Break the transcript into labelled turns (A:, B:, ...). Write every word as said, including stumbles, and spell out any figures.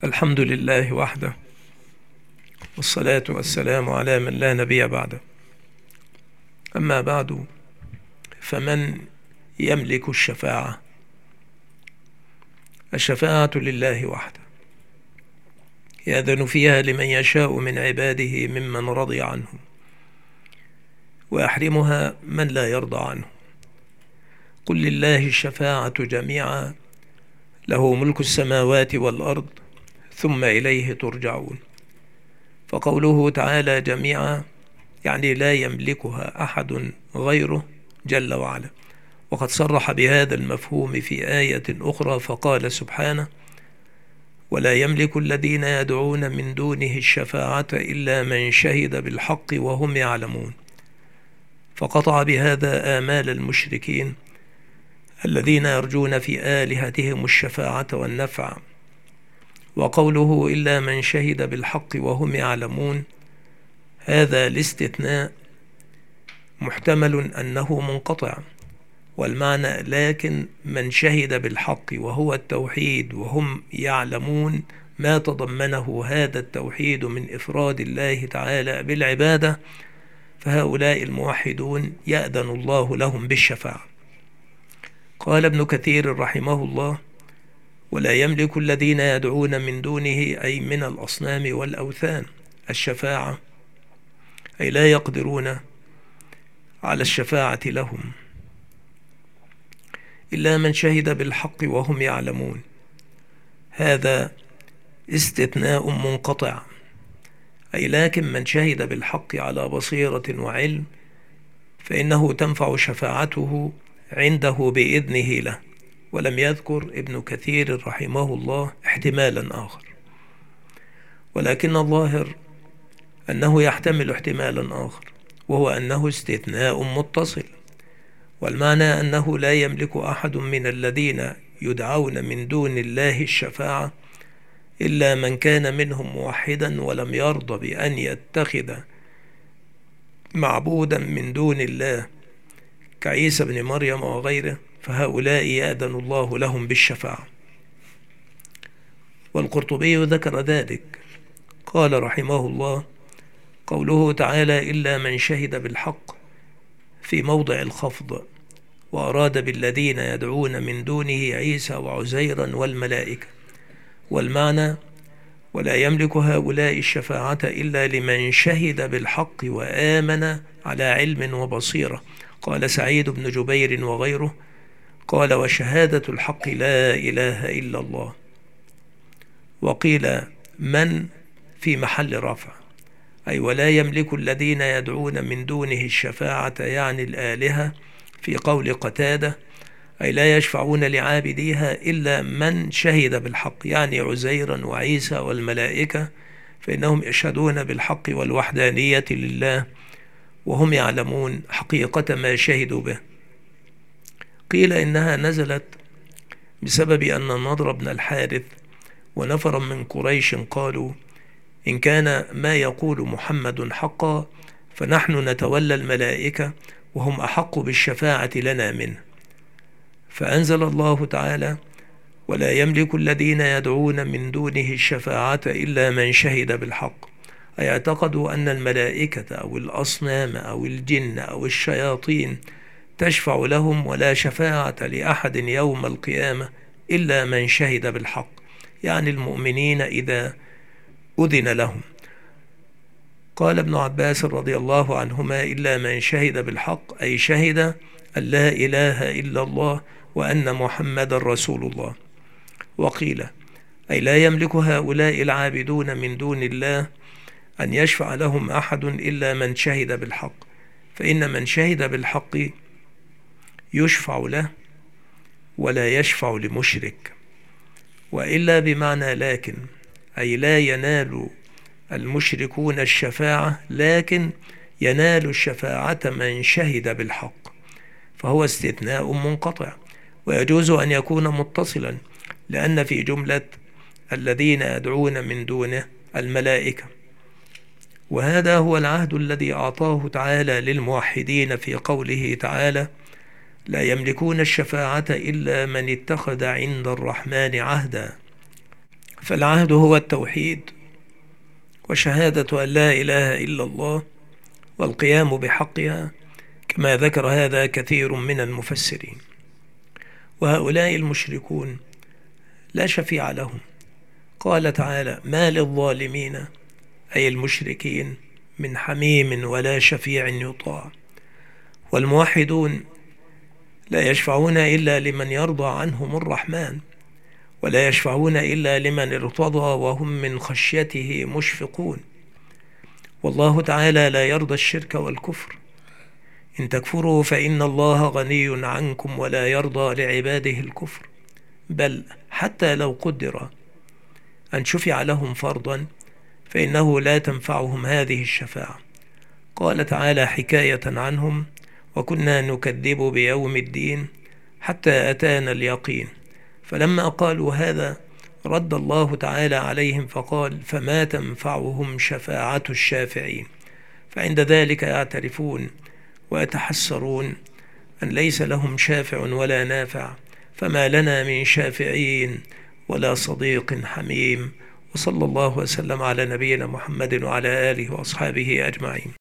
A: الحمد لله وحده، والصلاة والسلام على من لا نبي بعده. أما بعد، فمن يملك الشفاعة؟ الشفاعة لله وحده، يأذن فيها لمن يشاء من عباده ممن رضي عنه، ويحرمها من لا يرضى عنه. قل لله الشفاعة جميعا، له ملك السماوات والأرض، ثم إليه ترجعون. فقوله تعالى جميعا يعني لا يملكها أحد غيره جل وعلا، وقد صرح بهذا المفهوم في آية أخرى فقال سبحانه: ولا يملك الذين يدعون من دونه الشفاعة إلا من شهد بالحق وهم يعلمون. فقطع بهذا آمال المشركين الذين يرجون في آلهتهم الشفاعة والنفع. وقوله إلا من شهد بالحق وهم يعلمون، هذا الاستثناء محتمل أنه منقطع، والمعنى لكن من شهد بالحق وهو التوحيد وهم يعلمون ما تضمنه هذا التوحيد من إفراد الله تعالى بالعبادة، فهؤلاء الموحدون يأذن الله لهم بالشفاعة. قال ابن كثير رحمه الله: ولا يملك الذين يدعون من دونه أي من الأصنام والأوثان الشفاعة، أي لا يقدرون على الشفاعة لهم إلا من شهد بالحق وهم يعلمون. هذا استثناء منقطع، أي لكن من شهد بالحق على بصيرة وعلم فإنه تنفع شفاعته عنده بإذنه له. ولم يذكر ابن كثير رحمه الله احتمالا آخر، ولكن الظاهر أنه يحتمل احتمالا آخر، وهو أنه استثناء متصل، والمعنى أنه لا يملك أحد من الذين يدعون من دون الله الشفاعة إلا من كان منهم موحدا ولم يرضى بأن يتخذ معبودا من دون الله كعيسى بن مريم وغيره، فهؤلاء يأذن الله لهم بالشفاعة. والقرطبي ذكر ذلك، قال رحمه الله: قوله تعالى إلا من شهد بالحق في موضع الخفض، وأراد بالذين يدعون من دونه عيسى وعزيرا والملائكة. والمعنى: ولا يملك هؤلاء الشفاعة إلا لمن شهد بالحق وآمن على علم وبصيرة. قال سعيد بن جبير وغيره، قال: وشهادة الحق لا إله إلا الله. وقيل من في محل رفع، أي ولا يملك الذين يدعون من دونه الشفاعة يعني الآلهة، في قول قتادة أي لا يشفعون لعابديها إلا من شهد بالحق يعني عزيرا وعيسى والملائكة، فإنهم يشهدون بالحق والوحدانية لله وهم يعلمون حقيقة ما شهدوا به. قيل إنها نزلت بسبب أن النضر بن الحارث ونفرا من قريش قالوا: إن كان ما يقول محمد حقا فنحن نتولى الملائكة وهم أحق بالشفاعة لنا منه. فأنزل الله تعالى: ولا يملك الذين يدعون من دونه الشفاعة إلا من شهد بالحق، أي اعتقدوا أن الملائكة أو الأصنام أو الجن أو الشياطين تشفع لهم، ولا شفاعة لأحد يوم القيامة إلا من شهد بالحق، يعني المؤمنين إذا أذن لهم. قال ابن عباس رضي الله عنهما: إلا من شهد بالحق أي شهد أن لا إله إلا الله وأن محمد رسول الله. وقيل أي لا يملك هؤلاء العابدون من دون الله أن يشفع لهم أحد إلا من شهد بالحق، فإن من شهد بالحق يشفع له ولا يشفع لمشرك. وإلا بمعنى لكن، أي لا ينال المشركون الشفاعة، لكن ينال الشفاعة من شهد بالحق، فهو استثناء منقطع، ويجوز أن يكون متصلا، لأن في جملة الذين يدعون من دونه الملائكة. وهذا هو العهد الذي أعطاه تعالى للموحدين في قوله تعالى: لا يملكون الشفاعة إلا من اتخذ عند الرحمن عهدا. فالعهد هو التوحيد وشهادة أن لا إله إلا الله والقيام بحقها، كما ذكر هذا كثير من المفسرين. وهؤلاء المشركون لا شفيع لهم. قال تعالى: ما للظالمين أي المشركين من حميم ولا شفيع يطاع. والموحدون لا يشفعون إلا لمن يرضى عنهم الرحمن، ولا يشفعون إلا لمن ارتضى وهم من خشيته مشفقون. والله تعالى لا يرضى الشرك والكفر. إن تكفروا فإن الله غني عنكم ولا يرضى لعباده الكفر، بل حتى لو قدر أن شفع لهم فرضا فإنه لا تنفعهم هذه الشفاعة. قال تعالى حكاية عنهم: وكنا نكذب بيوم الدين حتى أتانا اليقين. فلما قالوا هذا رد الله تعالى عليهم فقال: فما تنفعهم شفاعة الشافعين. فعند ذلك يعترفون ويتحسرون أن ليس لهم شافع ولا نافع، فما لنا من شافعين ولا صديق حميم. وصلى الله وسلم على نبينا محمد وعلى آله وأصحابه أجمعين.